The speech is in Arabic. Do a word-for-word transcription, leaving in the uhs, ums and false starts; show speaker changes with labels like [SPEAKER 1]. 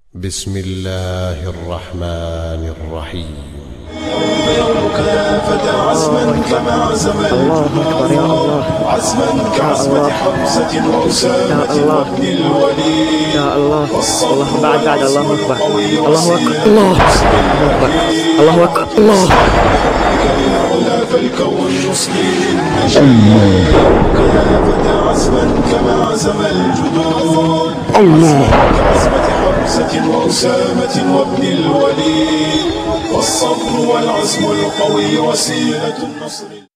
[SPEAKER 1] بسم الله الرحمن الرحيم.
[SPEAKER 2] يومك فتى عزما كما عزم الجنود، عزما كعزمة حمزة وأسامة وابن الوليد.
[SPEAKER 3] يا الله الله بعد بعد الله أكبر الله أكبر
[SPEAKER 2] الله
[SPEAKER 3] أكبر الله أكبر الله
[SPEAKER 2] يعلى فالكون يصغي للنجاة. يا فتى عزما كما عزم الجنود، الله كعزمة حمزة وأسامة وابن الوليد. والصبر والعزم القوي وسيلة النصر.